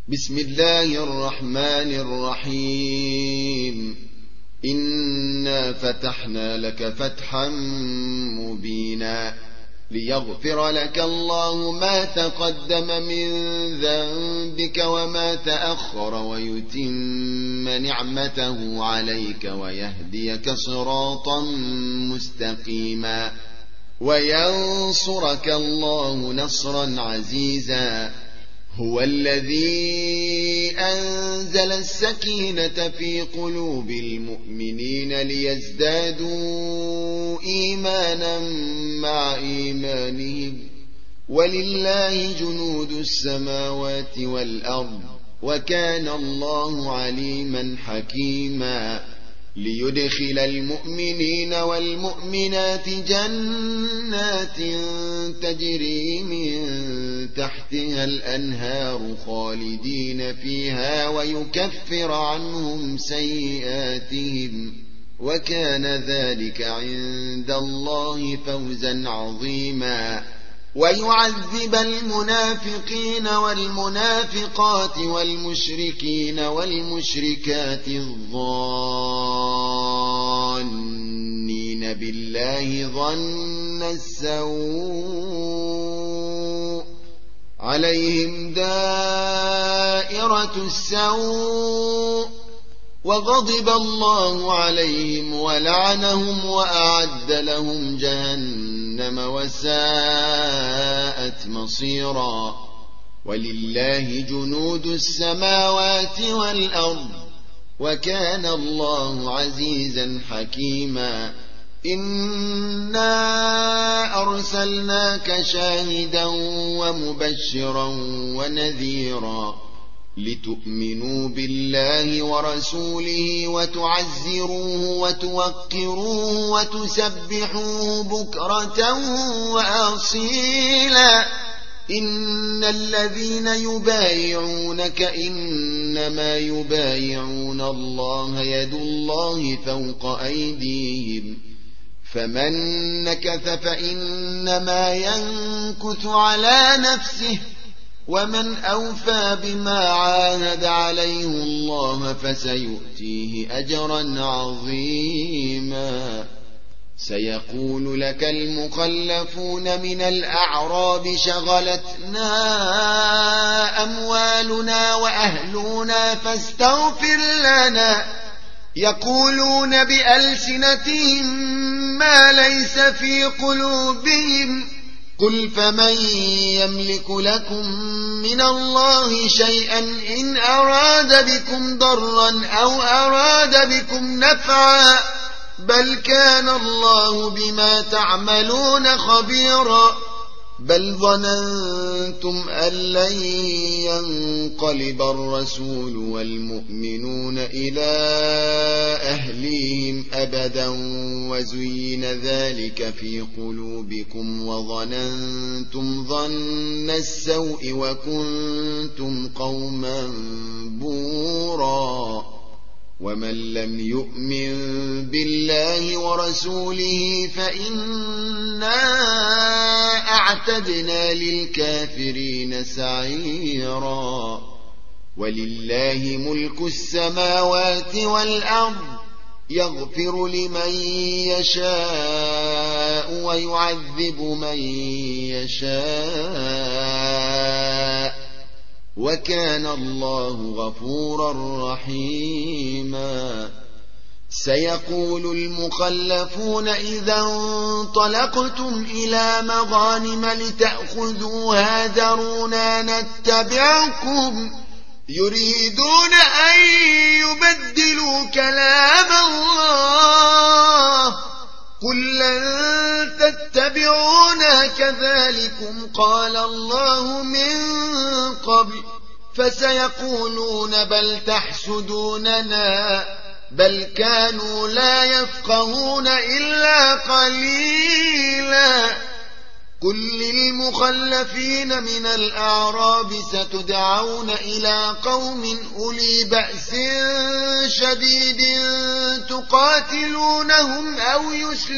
بسم الله الرحمن الرحيم. إنا فتحنا لك فتحا مبينا ليغفر لك الله ما تقدم من ذنبك وما تأخر ويتم نعمته عليك ويهديك صراطا مستقيما وينصرك الله نصرا عزيزا. هو الذي أنزل السكينة في قلوب المؤمنين ليزدادوا إيمانا مع إيمانهم ولله جنود السماوات والأرض وكان الله عليما حكيما. ليدخل المؤمنين والمؤمنات جنات تجري من تحتها الأنهار خالدين فيها ويكفر عنهم سيئاتهم وكان ذلك عند الله فوزا عظيما. ويعذب المنافقين والمنافقات والمشركين والمشركات الظانين بالله ظن السوء عليهم دائرة السوء وغضب الله عليهم ولعنهم وأعد لهم جهنم وساءت مصيرا. ولله جنود السماوات والأرض وكان الله عزيزا حكيما. إنا أرسلناك شاهدا ومبشرا ونذيرا لتؤمنوا بالله ورسوله وتعزروه وتوقروه وتسبحوه بكرة وأصيلا. إن الذين يبايعونك إنما يبايعون الله يد الله فوق أيديهم فمن نكث فإنما ينكث على نفسه ومن أوفى بما عاهد عليه الله فسيؤتيه أجرا عظيما. سيقول لك المخلفون من الأعراب شغلتنا أموالنا وأهلنا فاستغفر لنا. يقولون بألسنتهم ما ليس في قلوبهم قل فمن يملك لكم من الله شيئا إن أراد بكم ضرا أو أراد بكم نفعا بل كان الله بما تعملون خبيرا. بل ظننتم أن لن ينقلب الرسول والمؤمنون إلى أهليهم أبدا وزين ذلك في قلوبكم وظننتم ظن السوء وكنتم قوما بورا. ومن لم يؤمن بالله ورسوله فإنا أعتدنا للكافرين سعيرا. ولله ملك السماوات والأرض يغفر لمن يشاء ويعذب من يشاء وكان الله غفورا رحيما. سيقول المخلفون إذا انطلقتم إلى مغانم لتأخذوها ذرونا نتبعكم يريدون أن يبدلوا كلام الله قل لن تتبعونا كذلكم قال الله من قبل فسيقولون بل تحسدوننا بل كانوا لا يفقهون إلا قليلا. قل للمخلفين من الأعراب ستدعون إلى قوم أولي بأس شديد تقاتلونهم أو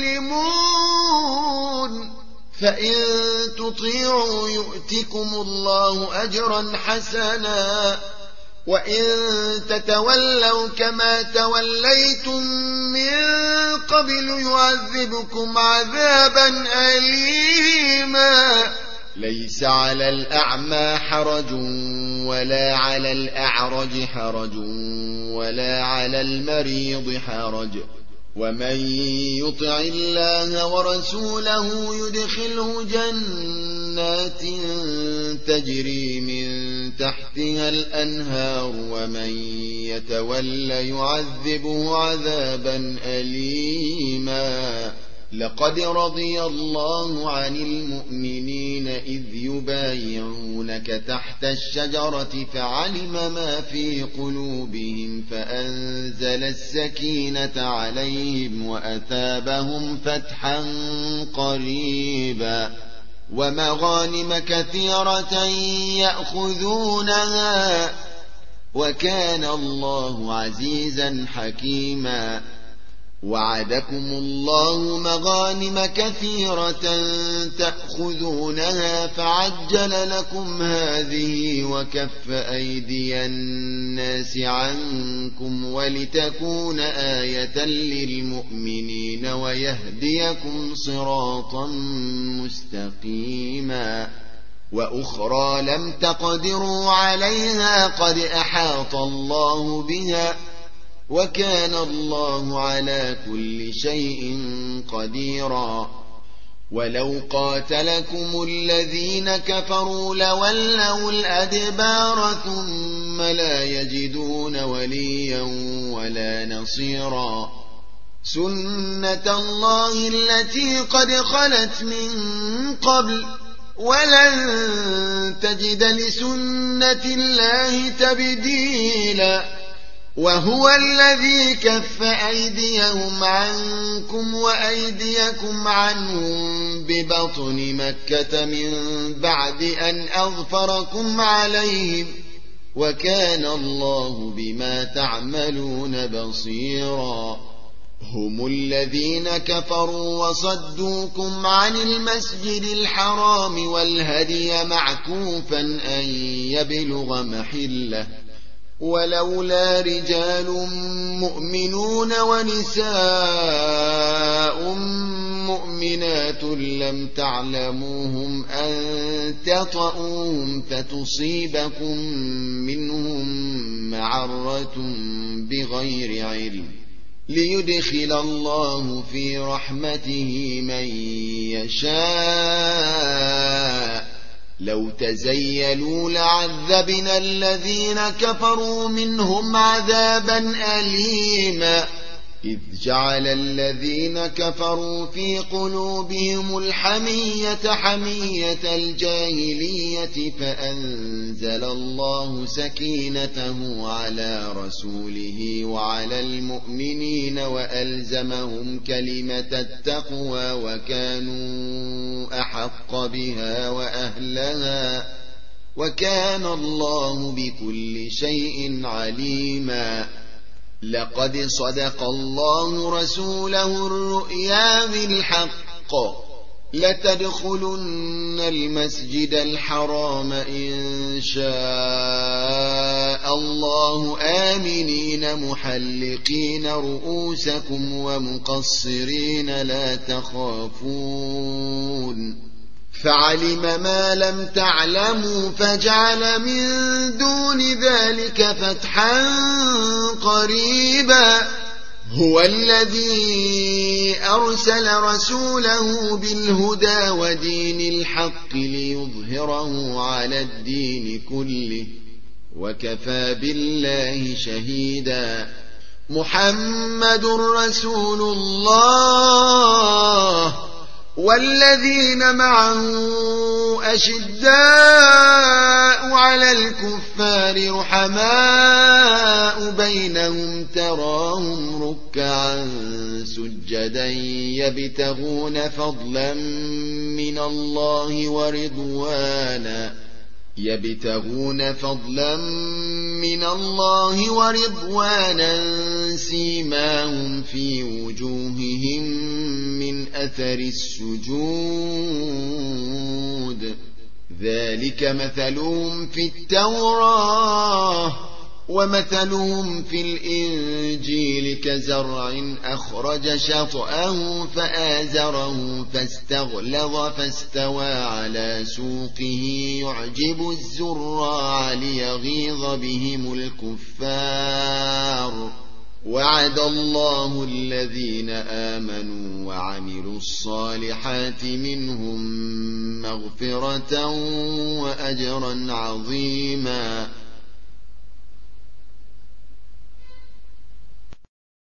يسلمون فإن تطيعوا يؤتكم الله أجرا حسنا وإن تتولوا كما توليتم من قبل يعذبكم عذابا أليما ليس على الأعمى حرج ولا على الأعرج حرج ولا على المريض حرج ومن يطع الله ورسوله يدخله جنات تجري من تحتها الأنهار ومن يتولى يعذبه عذابا أليما لقد رضي الله عن المؤمنين إذ يبايعونك تحت الشجرة فعلم ما في قلوبهم فأنزل السكينة عليهم وأثابهم فتحا قريبا ومغانم كثيرة يأخذونها وكان الله عزيزا حكيما وعدكم الله مغانم كثيرة تأخذونها فعجل لكم هذه وكف أيدي الناس عنكم ولتكون آية للمؤمنين ويهديكم صراطا مستقيما وأخرى لم تقدروا عليها قد أحاط الله بها وكان الله على كل شيء قديرا ولو قاتلكم الذين كفروا لولوا الأدبار ثم لا يجدون وليا ولا نصيرا سنة الله التي قد خلت من قبل ولن تجد لسنة الله تبديلا وهو الذي كف أيديهم عنكم وأيديكم عنهم ببطن مكة من بعد أن أظفركم عليهم وكان الله بما تعملون بصيرا هم الذين كفروا وصدوكم عن المسجد الحرام والهدي معكوفا أن يبلغ محله ولولا رجال مؤمنون ونساء مؤمنات لم تعلموهم أن تطؤوهم فتصيبكم منهم معرة بغير علم ليدخل الله في رحمته من يشاء لو تزيلوا لعذبنا الذين كفروا منهم عذابا أليما إذ جعل الذين كفروا في قلوبهم الحمية حمية الجاهلية فأنزل الله سكينته على رسوله وعلى المؤمنين وألزمهم كلمة التقوى وكانوا أحق بها وأهلها وكان الله بكل شيء عليما لقد صدق الله رسوله الرؤيا بالحق لتدخلن المسجد الحرام إن شاء الله آمنين محلقين رؤوسكم ومقصرين لا تخافون فعلم ما لم تعلموا فجعل من دون ذلك فتحا قريبا هو الذي أرسل رسوله بالهدى ودين الحق ليظهره على الدين كله وكفى بالله شهيدا محمد رسول الله والذين معه أشداء على الكفار رحماء بينهم تراهم ركعا سجدا يبتغون فضلا من الله ورضوانا سيماهم في وجوههم من أثر السجود ذلك مثلهم في التوراة ومثلهم في الإنجيل كزرع أخرج شطأه فآزره فاستغلظ فاستوى على سوقه يعجب الزراع ليغيظ بهم الكفار. وعد الله الذين آمنوا وعملوا الصالحات منهم مغفرة وأجرا عظيما.